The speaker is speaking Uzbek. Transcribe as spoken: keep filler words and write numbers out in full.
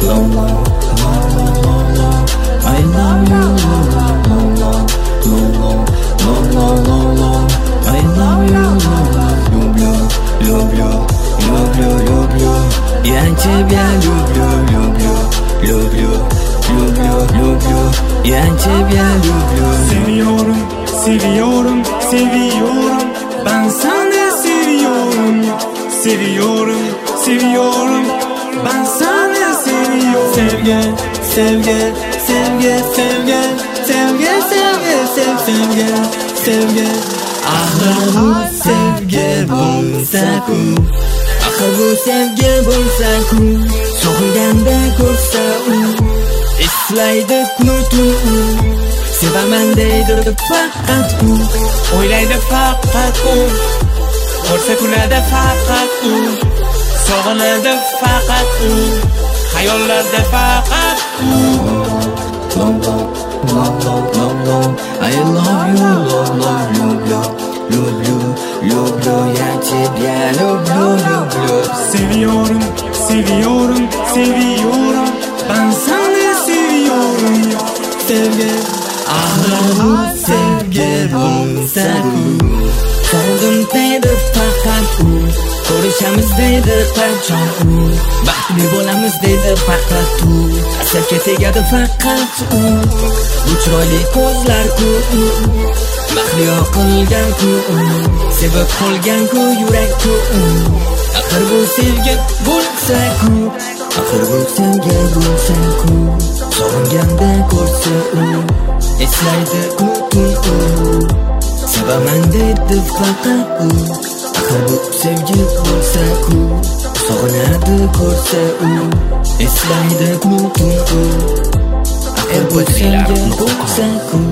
long, long, long, long, long, long. I love you, long, long, long, long, long, long, long, long. I love you, люблю, люблю, люблю, люблю. Я тебя люблю, люблю, люблю, люблю, люблю. Я тебя люблю. Seviyorum, seviyorum, seviyorum. Ben seni seviyorum. Seviyorum, seviyorum. Ben seni seviyorum. Sevgi, sevgi, sevgi, sevgi, sevgi, sevgi, sev, sevgi, sevgi. Axir bu sevgi bo'lsa-ku, axir bu sevgi bo'lsa-ku, sog'inganda ko'rsa u, eslaydi kunu-tun, sevaman deydi faqat u, o'ylaydi faqat u, ko'rsa kuladi faqat u, sog'inadi faqat u, xayollarda faqat u. Long, long, long, long, long, long. I love you, long, long, люблю, люблю, люблю. Я тебя люблю, люблю. Seviyorum, seviyorum, seviyorum. Ben seni seviyorum. Sevgi, axir bu sevgi bo'lsa-ku, sog'indim deydi faqat u, ko'rishamiz deydi qachon u, baxtli bo'lamiz deydi faqat u, asabga tegadi faqat u, bu chiroyli ko'zlar-ku, mahliyo qilgan-ku, sevib qolgan-ku yurak-ku, axir bu sevgi bo'lsa-ku, axir bu sevgi bo'lsa-ku, sog'inganda ko'rsa u, eslaydi kunu-tun, sevaman deydi faqat u, axir bu sevgi bo'lsa-ku, sog'inadi ko'rsa u, eslaydi kunu-tun, axir bu sevgi bo'lsa-ku.